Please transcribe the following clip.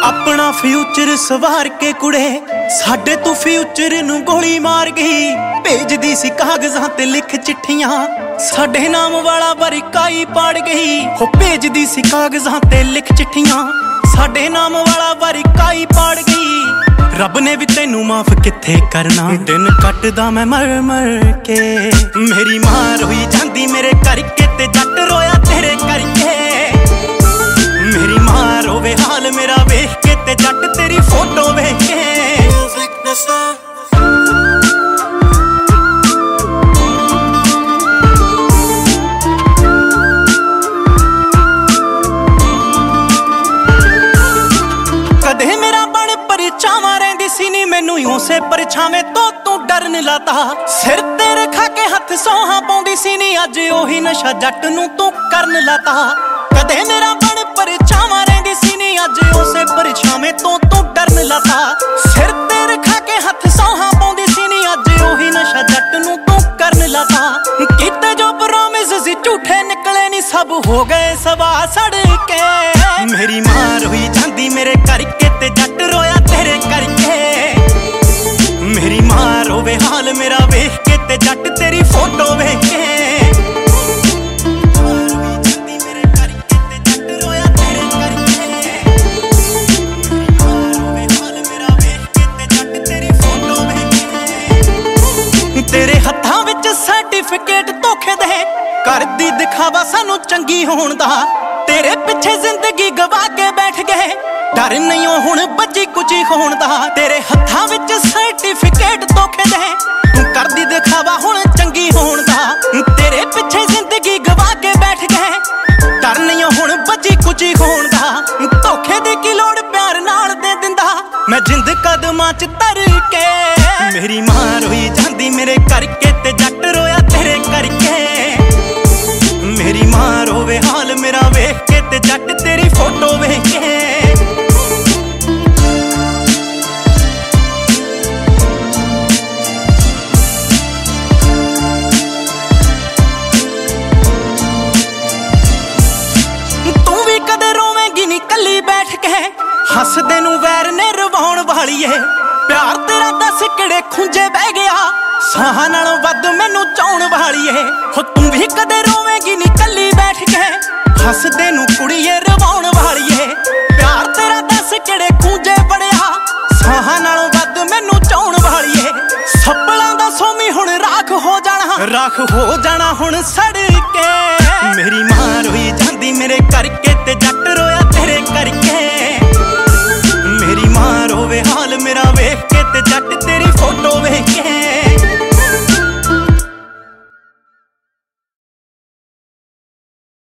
अपना फ्यूचर सवार के कुड़े साडे तू फ्यूचर नू गोली मार गई। भेजदी सी कागजां ते लिख चिट्ठियां साडे नाम वाला बरिकाई पाड़ गई। हो भेजदी सी कागजां ते लिख चिट्ठियां साडे नाम वाला बरिकाई पाड़ गई। रब ने भी तेनू माफ किथे करना, दिन कटदा मैं मर मर के। मेरी मां रोई जांदी मेरे करके ते जट रोया तेरे करके। मेरी मां रोवे हाल मेरा वेख के ते जट तेरी फोटो वेख के। कदे मेरा बण परछावां रहिंदी सी नी मैनू उसे परछावें तो तू डरन लाता। सिर ते रखा के हथ सोहां पाउंदी सी नी अज ओही नशा जट नू तू करन लाता। कदे मेरा बण परछावां रहिंदी सी नी अज उसे परछावें तो तू डरन लाता। सिर ते रखा के हथ सोहां पाउंदी सी नी अज ओही नशा जट नू तू करन लाता। किते जो प्रॉमिस सी झूठे निकले नी सब हो गए सवा सड़ के। मेरी मां रोई जांदी मेरे करके ते जट रोया तेरे करके। मेरी मां रोवे हाल मेरा वेख के ते जट तेरी फोटो वेख के। तेरे हत्थां विच सर्टिफिकेट धोखे दे करदी दिखावा सानू चंगी होण दा। तेरे पिछे जिंदगी गवा के बैठ गए डर नहीं हुण बची कुची होण दा। तेरे हत्थां विच सर्टिफिकेट धोखे दे तू करदी दिखावा हुण चंगी होण दा। तेरे पिछे जिंदगी गवा के बैठ गए डर नहीं हुण बची कुची होण दा। धोखे दी की लोड़ प्यार नाल दे दिंदा मैं जिंद कदमां च तर के। मेरी मां रोई जांदी मेरे करके ते जट रोया तेरे करके। मेरी मां रोवे हाल मेरा वेख के ते जट तेरी फोटो वेख के। तू भी कदे रोवेंगी नी कली बैठ के हसदे नू वैर ने रवाउण वाली है। प्यार तेरा दस किड़े खुंजे बह गया साहां नालों वध मैनू चाउण वाली है। हो तू भी कदे रोवेंगी नी कली बैठ के हसदे नू कुड़िए रवाउण वाली है। प्यार तेरा दस किड़े खुंजे बड़िया साहां नालों वध मैनू चाउण वाली है। सपनां दा सोमी हुण राख हो जाना हुण सड़ के। मेरी मां रोई जांदी मेरे करके ते जट